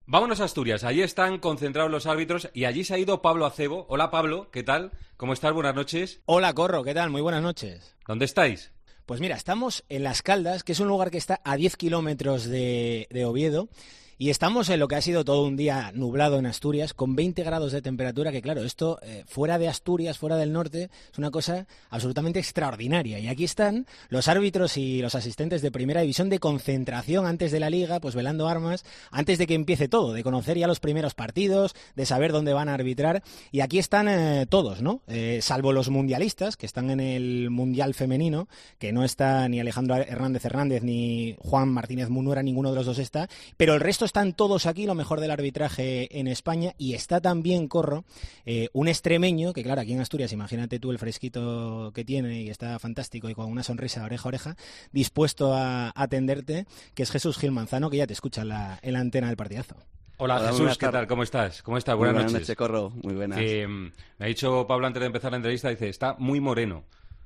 Vámonos a Asturias, allí están concentrados los árbitros y allí se ha ido Pablo Acebo. Hola Pablo, ¿qué tal? ¿Cómo estás? Buenas noches. Hola Corro, ¿qué tal? Muy buenas noches. ¿Dónde estáis? Pues mira, estamos en Las Caldas, que es un lugar que está a 10 kilómetros de Oviedo. Y estamos en lo que ha sido todo un día nublado en Asturias, con 20 grados de temperatura, que claro, esto fuera de Asturias, fuera del norte, es una cosa absolutamente extraordinaria. Y aquí están los árbitros y los asistentes de Primera División de concentración antes de la Liga, pues velando armas, antes de que empiece todo, de conocer ya los primeros partidos, de saber dónde van a arbitrar. Y aquí están todos, ¿no? Salvo los mundialistas, que están en el Mundial Femenino, que no está ni Alejandro Hernández ni Juan Martínez Munuera, ninguno de los dos está, pero el resto están todos aquí, lo mejor del arbitraje en España, y está también, Corro, un extremeño, que claro, aquí en Asturias, imagínate tú el fresquito que tiene y está fantástico y con una sonrisa oreja a oreja, dispuesto a atenderte, que es Jesús Gil Manzano, que ya te escucha en la antena del partidazo. Hola Jesús, ¿qué tal? ¿Cómo estás? Buenas noches. Corro, muy buenas. Me ha dicho Pablo antes de empezar la entrevista, dice, está muy moreno.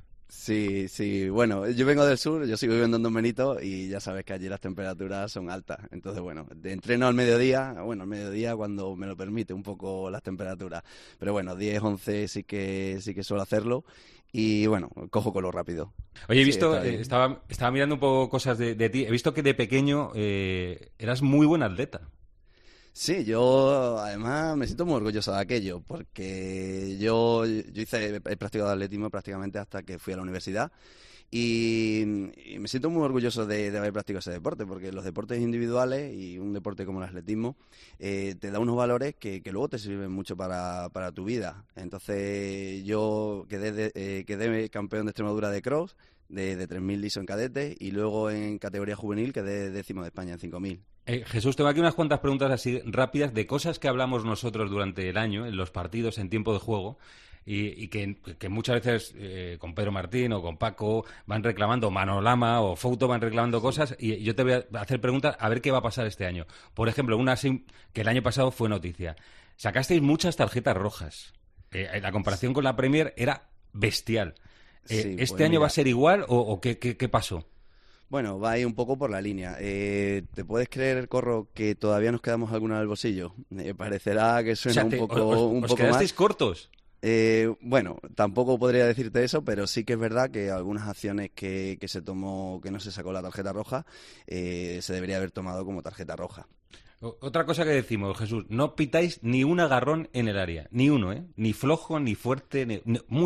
Sí, bueno, yo vengo del sur, yo sigo viviendo en Don Benito y ya sabes que allí las temperaturas son altas. Entonces, bueno, entreno al mediodía cuando me lo permite un poco las temperaturas. Pero bueno, 10, 11 sí que suelo hacerlo y bueno, cojo color rápido. Oye, he visto, estaba mirando un poco cosas de ti, he visto que de pequeño eras muy buen atleta. Sí, yo además me siento muy orgulloso de aquello, porque yo he practicado atletismo prácticamente hasta que fui a la universidad y me siento muy orgulloso de haber practicado ese deporte, porque los deportes individuales y un deporte como el atletismo te da unos valores que luego te sirven mucho para tu vida. Entonces yo quedé campeón de Extremadura de cross, de 3.000 liso en cadete, y luego en categoría juvenil quedé 10º de España en 5.000. Jesús, tengo aquí unas cuantas preguntas así rápidas de cosas que hablamos nosotros durante el año, en los partidos, en tiempo de juego, y que muchas veces con Pedro Martín o con Paco van reclamando, Manolama o Fouto van reclamando cosas, y yo te voy a hacer preguntas a ver qué va a pasar este año. Por ejemplo, una así que el año pasado fue noticia. Sacasteis muchas tarjetas rojas. La comparación con la Premier era bestial. Sí, ¿Este pues año va a ser igual o qué pasó? Bueno, va ahí un poco por la línea. ¿Te puedes creer, Corro, que todavía nos quedamos alguna en el bolsillo? Parecerá que suena un poco ¿Os quedasteis más cortos? Bueno, tampoco podría decirte eso, pero sí que es verdad que algunas acciones que se tomó, que no se sacó la tarjeta roja, se debería haber tomado como tarjeta roja. Otra cosa que decimos, Jesús, no pitáis ni un agarrón en el área, ni uno, ¿eh? Ni flojo, ni fuerte,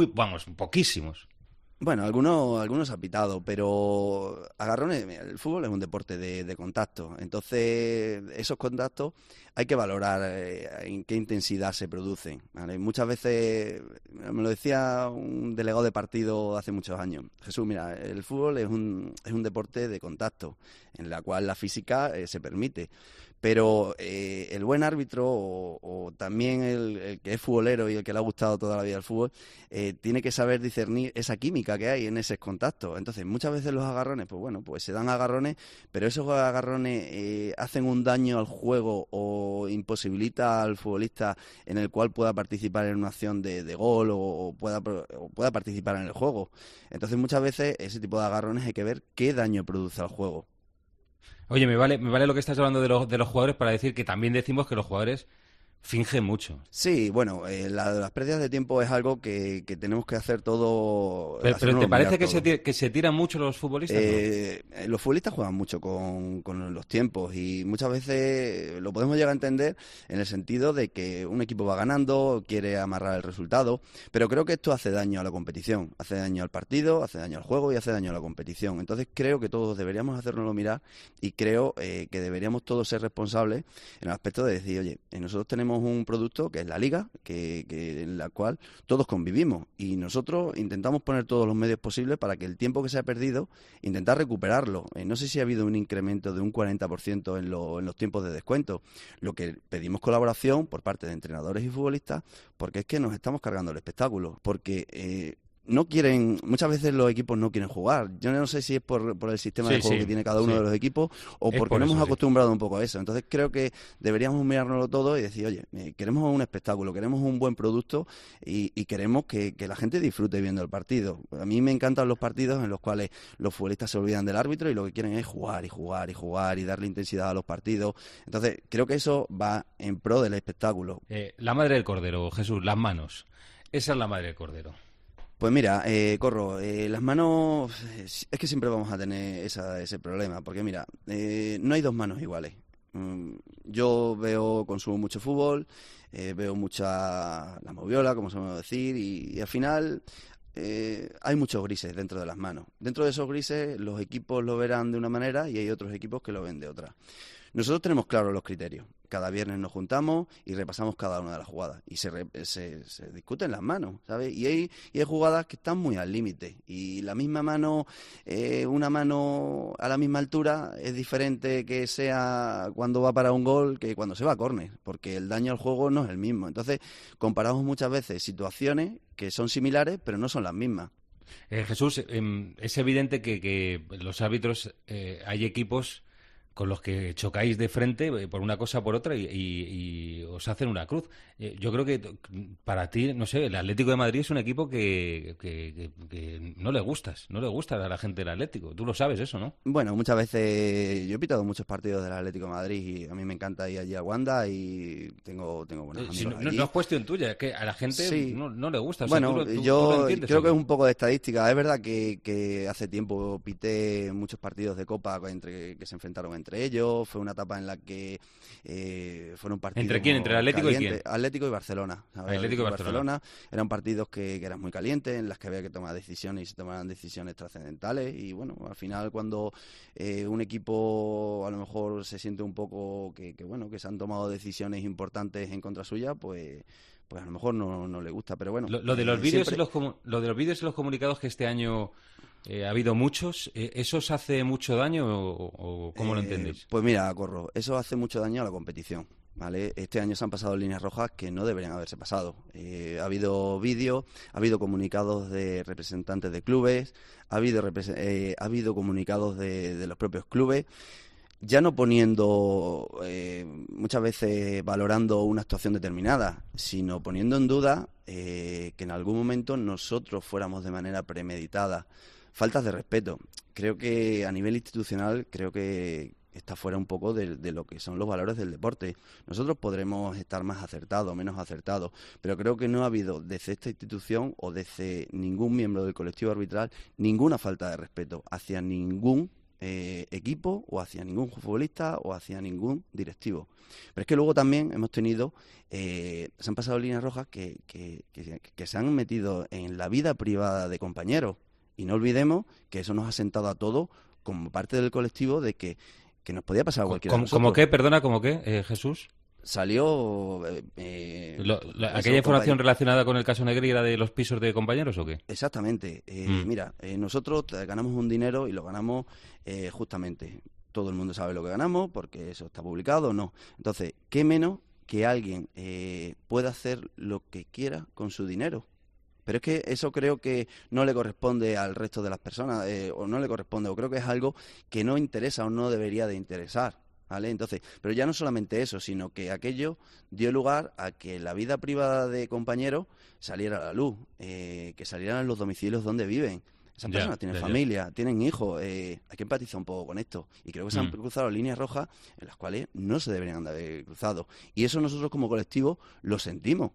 poquísimos. Bueno, algunos ha pitado, pero agarrones, el fútbol es un deporte de contacto, entonces esos contactos hay que valorar en qué intensidad se producen, ¿vale? Muchas veces, me lo decía un delegado de partido hace muchos años, Jesús, mira, el fútbol es un deporte de contacto, en la cual la física se permite. Pero el buen árbitro o también el que es futbolero y el que le ha gustado toda la vida el fútbol tiene que saber discernir esa química que hay en esos contactos. Entonces, muchas veces los agarrones, pues se dan agarrones, pero esos agarrones hacen un daño al juego o imposibilita al futbolista en el cual pueda participar en una acción de gol o pueda participar en el juego. Entonces, muchas veces ese tipo de agarrones hay que ver qué daño produce al juego. Oye, me vale lo que estás hablando de los jugadores para decir que también decimos que los jugadores fingen mucho. Sí, bueno, las pérdidas de tiempo es algo que tenemos que hacer todo. Pero ¿te parece que se tiran mucho los futbolistas? ¿No? Los futbolistas juegan mucho con los tiempos y muchas veces lo podemos llegar a entender en el sentido de que un equipo va ganando, quiere amarrar el resultado, pero creo que esto hace daño a la competición, hace daño al partido, hace daño al juego y hace daño a la competición. Entonces creo que todos deberíamos hacérnoslo mirar y creo que deberíamos todos ser responsables en el aspecto de decir, oye, nosotros tenemos un producto que es la Liga, que en la cual todos convivimos y nosotros intentamos poner todos los medios posibles para que el tiempo que se ha perdido, intentar recuperarlo. No sé si ha habido un incremento de un 40% en los tiempos de descuento. Lo que pedimos colaboración por parte de entrenadores y futbolistas, porque es que nos estamos cargando el espectáculo, porque no quieren, muchas veces los equipos no quieren jugar. Yo no sé si es por el sistema de juego que tiene cada uno de los equipos o porque nos hemos acostumbrado un poco a eso. Entonces creo que deberíamos mirárnoslo todo y decir, oye, queremos un espectáculo, queremos un buen producto y queremos que la gente disfrute viendo el partido. A mí me encantan los partidos en los cuales los futbolistas se olvidan del árbitro y lo que quieren es jugar y jugar y jugar y darle intensidad a los partidos. Entonces creo que eso va en pro del espectáculo. La madre del cordero, Jesús, las manos. Esa es la madre del cordero. Pues mira, Corro, las manos, es que siempre vamos a tener ese problema, porque mira, no hay dos manos iguales. Yo consumo mucho fútbol, veo mucha la moviola, como solemos decir, y al final hay muchos grises dentro de las manos. Dentro de esos grises los equipos lo verán de una manera y hay otros equipos que lo ven de otra. Nosotros tenemos claros los criterios. Cada viernes nos juntamos y repasamos cada una de las jugadas. Y se discuten las manos, ¿sabes? Y hay jugadas que están muy al límite. Y la misma mano, una mano a la misma altura, es diferente que sea cuando va para un gol que cuando se va a córner. Porque el daño al juego no es el mismo. Entonces, comparamos muchas veces situaciones que son similares, pero no son las mismas. Jesús, es evidente que los árbitros, hay equipos con los que chocáis de frente por una cosa o por otra y os hacen una cruz. Yo creo que para ti, no sé, el Atlético de Madrid es un equipo que no le gustas, no le gusta a la gente del Atlético. Tú lo sabes eso, ¿no? Bueno, muchas veces yo he pitado muchos partidos del Atlético de Madrid y a mí me encanta ir allí a Wanda y tengo buenos amigos allí. No es cuestión tuya, es que a la gente no le gusta. O bueno, sea, tú yo lo entiendes, creo que es un poco de estadística. Es verdad que hace tiempo pité muchos partidos de Copa que se enfrentaron entre ellos. Fue una etapa en la que fueron partidos. ¿Entre quién? ¿Entre el Atlético y quién? Atlético y Barcelona. Atlético y Barcelona. Eran partidos que eran muy calientes, en las que había que tomar decisiones y se tomaran decisiones trascendentales. Y bueno, al final cuando un equipo a lo mejor se siente un poco que se han tomado decisiones importantes en contra suya, pues a lo mejor no le gusta. Pero bueno. Lo de los vídeos lo de los vídeos y los comunicados que este año ha habido muchos, ¿eso os hace mucho daño o cómo lo entendéis? Pues mira, Corro, eso hace mucho daño a la competición, ¿vale? Este año se han pasado líneas rojas que no deberían haberse pasado. Ha habido vídeos, ha habido comunicados de representantes de clubes, ha habido comunicados de los propios clubes, ya no poniendo, muchas veces valorando una actuación determinada, sino poniendo en duda que en algún momento nosotros fuéramos de manera premeditada. Faltas de respeto. Creo que a nivel institucional, está fuera un poco de lo que son los valores del deporte. Nosotros podremos estar más acertados o menos acertados, pero creo que no ha habido desde esta institución o desde ningún miembro del colectivo arbitral ninguna falta de respeto hacia ningún equipo o hacia ningún futbolista o hacia ningún directivo. Pero es que luego también hemos tenido, se han pasado líneas rojas que se han metido en la vida privada de compañeros. Y no olvidemos que eso nos ha sentado a todos como parte del colectivo de que nos podía pasar a cualquiera de nosotros. ¿Cómo qué? Perdona, ¿cómo qué, Jesús? Salió... ¿Aquella información relacionada con el caso Negreira de los pisos de compañeros o qué? Exactamente. Mira, nosotros ganamos un dinero y lo ganamos justamente. Todo el mundo sabe lo que ganamos porque eso está publicado o no. Entonces, ¿qué menos que alguien pueda hacer lo que quiera con su dinero? Pero es que eso creo que no le corresponde al resto de las personas, o no le corresponde, o creo que es algo que no interesa o no debería de interesar, ¿vale? Entonces, pero ya no solamente eso, sino que aquello dio lugar a que la vida privada de compañeros saliera a la luz, que salieran en los domicilios donde viven. Esas personas tienen familia, tienen hijos, hay que empatizar un poco con esto. Y creo que se han cruzado líneas rojas en las cuales no se deberían de haber cruzado. Y eso nosotros como colectivo lo sentimos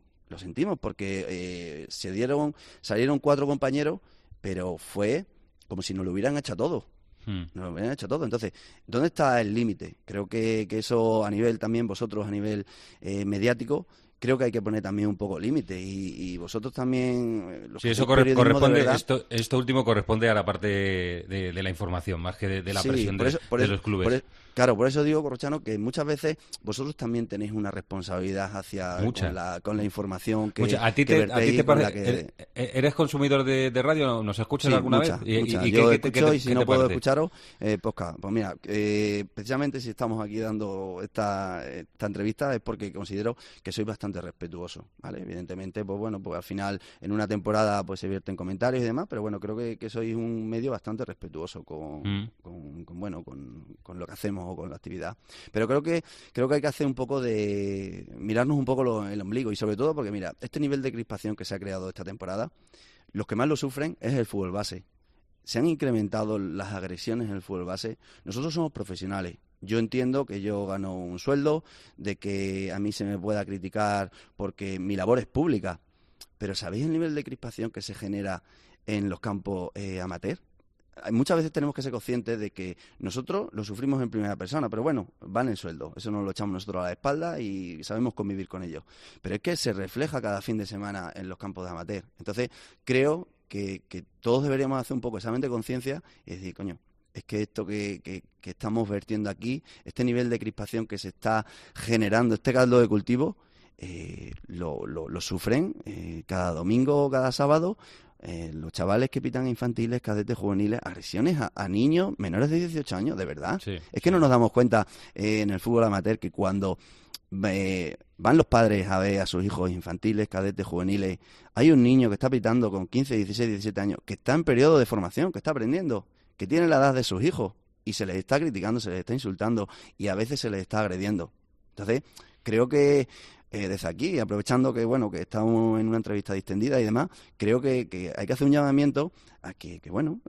porque salieron 4 compañeros, pero fue como si nos lo hubieran hecho todo. Nos lo hubieran hecho todo. Entonces, ¿dónde está el límite? Creo que eso a nivel también, vosotros a nivel mediático, creo que hay que poner también un poco límite y vosotros también... Sí, eso corresponde, esto último corresponde a la parte de la información, más que de la presión de los clubes. Claro, por eso digo, Corrochano, que muchas veces vosotros también tenéis una responsabilidad con la información que vertéis, te parece? ¿Eres consumidor de radio? ¿Nos escuchas sí, alguna mucha, vez? Mucha. ¿Y Yo qué escucho y si no puedo parece? escucharos, podcast. Pues mira, precisamente si estamos aquí dando esta entrevista es porque considero que soy bastante respetuoso, ¿vale? Evidentemente, pues bueno, pues al final en una temporada pues se vierten comentarios y demás, pero bueno, creo que sois un medio bastante respetuoso con lo que hacemos o con la actividad. Pero creo que hay que hacer un poco de mirarnos un poco el ombligo y sobre todo porque mira, este nivel de crispación que se ha creado esta temporada, los que más lo sufren es el fútbol base. Se han incrementado las agresiones en el fútbol base. Nosotros somos profesionales. Yo entiendo que yo gano un sueldo, de que a mí se me pueda criticar porque mi labor es pública. Pero ¿sabéis el nivel de crispación que se genera en los campos amateur? Muchas veces tenemos que ser conscientes de que nosotros lo sufrimos en primera persona, pero bueno, van en sueldo, eso nos lo echamos nosotros a la espalda y sabemos convivir con ello. Pero es que se refleja cada fin de semana en los campos de amateur. Entonces, creo que todos deberíamos hacer un poco examen de conciencia y decir, coño, es que esto que estamos vertiendo aquí, este nivel de crispación que se está generando, este caldo de cultivo, lo sufren cada domingo o cada sábado. Los chavales que pitan infantiles, cadetes, juveniles, agresiones a niños menores de 18 años, de verdad. Sí, es que no nos damos cuenta en el fútbol amateur que cuando van los padres a ver a sus hijos infantiles, cadetes, juveniles, hay un niño que está pitando con 15, 16, 17 años, que está en periodo de formación, que está aprendiendo, que tiene la edad de sus hijos y se les está criticando, se les está insultando y a veces se les está agrediendo. Entonces, creo que desde aquí, aprovechando que estamos en una entrevista distendida y demás, creo que hay que hacer un llamamiento a que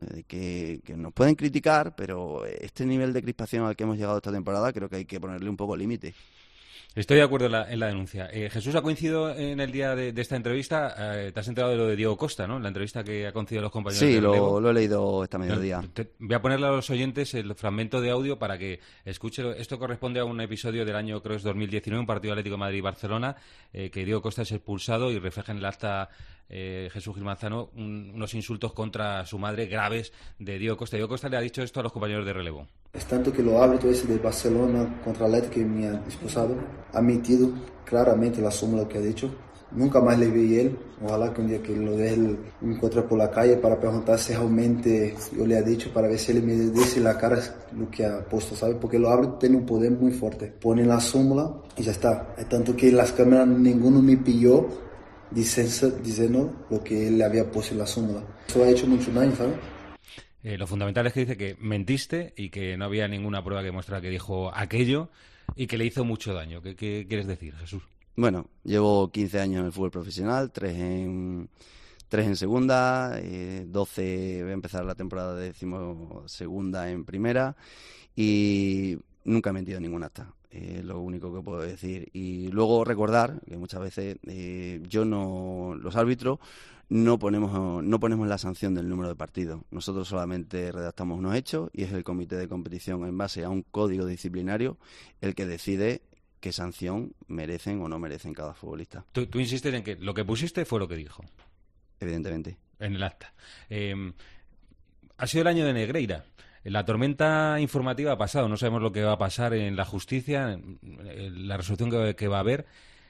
nos pueden criticar, pero este nivel de crispación al que hemos llegado esta temporada creo que hay que ponerle un poco límite. Estoy de acuerdo en la denuncia. Jesús, ha coincidido en el día de esta entrevista, te has enterado de lo de Diego Costa, ¿no? La entrevista que ha concedido a los compañeros de relevo. Sí, lo he leído esta mediodía. Voy a ponerle a los oyentes el fragmento de audio para que escuchen. Esto corresponde a un episodio del año, creo es 2019, un partido Atlético de Madrid-Barcelona, que Diego Costa es expulsado y refleja en el acta Jesús Gil Manzano unos insultos contra su madre graves de Diego Costa. Diego Costa le ha dicho esto a los compañeros de relevo. Es tanto que lo árbitro ese de Barcelona contra Atlético que me ha expulsado ha metido claramente la súmula que ha dicho. Nunca más le vi él. Ojalá que un día que lo deje me encuentre por la calle para preguntar si realmente yo le he dicho, para ver si él me dice la cara lo que ha puesto, ¿sabe? Porque los árbitros tienen un poder muy fuerte. Ponen la súmula y ya está. Es tanto que en las cámaras ninguno me pilló diciendo lo que él le había puesto en la súmula. Eso ha hecho mucho daño, ¿sabes? Lo fundamental es que dice que mentiste y que no había ninguna prueba que muestra que dijo aquello y que le hizo mucho daño. ¿Qué quieres decir, Jesús? Bueno, llevo 15 años en el fútbol profesional, 3 en segunda, 12, voy a empezar la temporada de 12ª en primera y nunca he mentido en ningún acta. Lo único que puedo decir. Y luego recordar que muchas veces los árbitros no ponemos la sanción del número de partidos. Nosotros solamente redactamos unos hechos y es el comité de competición en base a un código disciplinario el que decide qué sanción merecen o no merecen cada futbolista. Tú insistes en que lo que pusiste fue lo que dijo. Evidentemente. En el acta. Ha sido el año de Negreira. La tormenta informativa ha pasado. No sabemos lo que va a pasar en la justicia, la resolución que va a haber.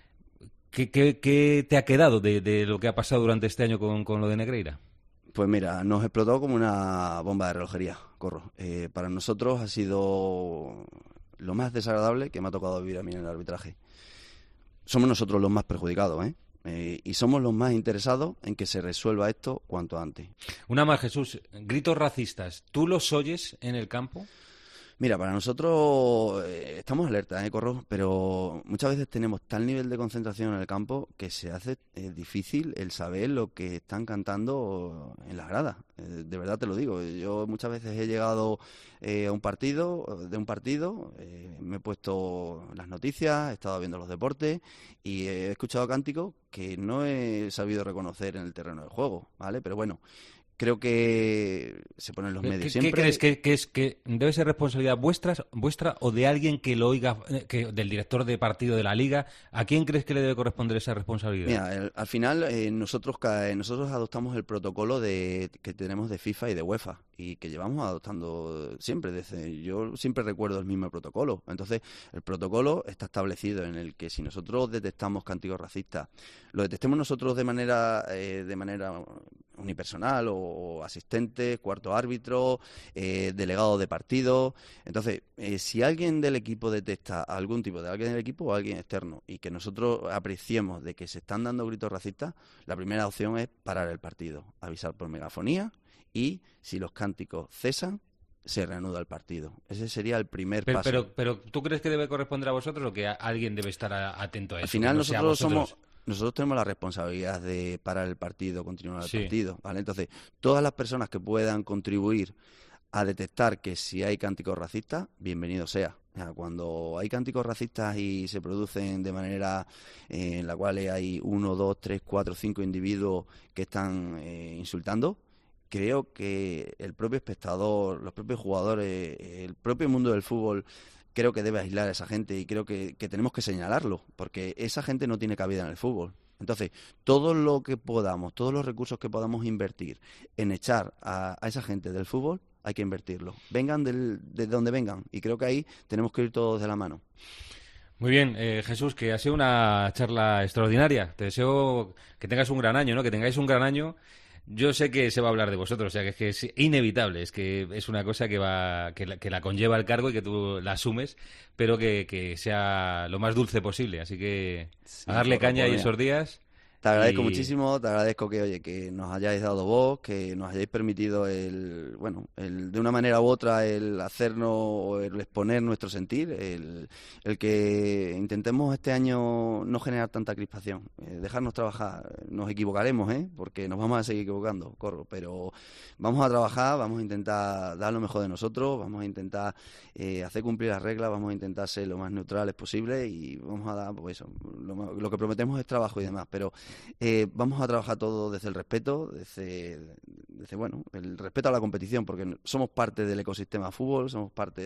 ¿Qué te ha quedado de lo que ha pasado durante este año con lo de Negreira? Pues mira, nos explotó como una bomba de relojería, Corro. Para nosotros ha sido lo más desagradable que me ha tocado vivir a mí en el arbitraje. Somos nosotros los más perjudicados, y somos los más interesados en que se resuelva esto cuanto antes. Una más, Jesús. Gritos racistas, ¿tú los oyes en el campo? Mira, para nosotros estamos alertas, Corro, pero muchas veces tenemos tal nivel de concentración en el campo que se hace difícil el saber lo que están cantando en las gradas. De verdad te lo digo. Yo muchas veces he llegado a un partido, me he puesto las noticias, he estado viendo los deportes y he escuchado cánticos que no he sabido reconocer en el terreno del juego, ¿vale? Pero bueno, creo que se ponen los medios ¿Qué siempre. crees que debe ser responsabilidad vuestra o de alguien que lo oiga, del director de partido de la Liga? ¿A quién crees que le debe corresponder esa responsabilidad? Mira, al final nosotros adoptamos el protocolo que tenemos de FIFA y de UEFA y que llevamos adoptando siempre. Yo siempre recuerdo el mismo protocolo. Entonces, el protocolo está establecido en el que si nosotros detectamos cánticos racistas, lo detectemos nosotros de manera unipersonal o asistente, cuarto árbitro, delegado de partido. Entonces, si alguien del equipo detecta algún tipo de alguien del equipo o alguien externo y que nosotros apreciemos de que se están dando gritos racistas, la primera opción es parar el partido, avisar por megafonía y si los cánticos cesan, se reanuda el partido. Ese sería el primer paso. Pero ¿tú crees que debe corresponder a vosotros o que alguien debe estar atento a eso? Al final Nosotros tenemos la responsabilidad de parar el partido, continuar el partido, ¿vale? Entonces, todas las personas que puedan contribuir a detectar que si hay cánticos racistas, bienvenido sea. O sea, cuando hay cánticos racistas y se producen de manera en la cual hay 1, 2, 3, 4, 5 individuos que están insultando, creo que el propio espectador, los propios jugadores, el propio mundo del fútbol, creo que debe aislar a esa gente y creo que tenemos que señalarlo, porque esa gente no tiene cabida en el fútbol. Entonces, todo lo que podamos, todos los recursos que podamos invertir en echar a esa gente del fútbol, hay que invertirlo. Vengan de donde vengan, y creo que ahí tenemos que ir todos de la mano. Muy bien, Jesús, que ha sido una charla extraordinaria. Te deseo que tengas un gran año, ¿no? Que tengáis un gran año. Yo sé que se va a hablar de vosotros, o sea, que es inevitable, es que es una cosa que la conlleva el cargo y que tú la asumes, pero que sea lo más dulce posible. Así que a darle caña ahí esos días. Te agradezco muchísimo, te agradezco que nos hayáis dado voz, que nos hayáis permitido de una manera u otra el hacernos, el exponer nuestro sentir, el que intentemos este año no generar tanta crispación, dejarnos trabajar. Nos equivocaremos, porque nos vamos a seguir equivocando, pero vamos a trabajar, vamos a intentar dar lo mejor de nosotros, vamos a intentar hacer cumplir las reglas, vamos a intentar ser lo más neutrales posible y vamos a dar, pues eso, lo que prometemos es trabajo y demás, pero vamos a trabajar todo desde el respeto, desde el respeto a la competición, porque somos parte del ecosistema fútbol, somos parte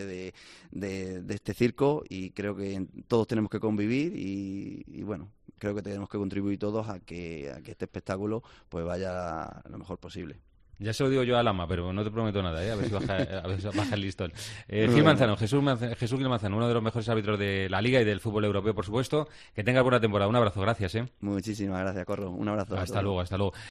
de este circo y creo que todos tenemos que convivir y bueno, creo que tenemos que contribuir todos a que este espectáculo pues vaya lo mejor posible. Ya se lo digo yo a Lama, pero no te prometo nada, a ver si baja el listón. Gil Manzano, Jesús Gil Manzano, uno de los mejores árbitros de la Liga y del fútbol europeo, por supuesto. Que tengas buena temporada. Un abrazo, gracias. Muchísimas gracias, Corro. Un abrazo. Hasta luego.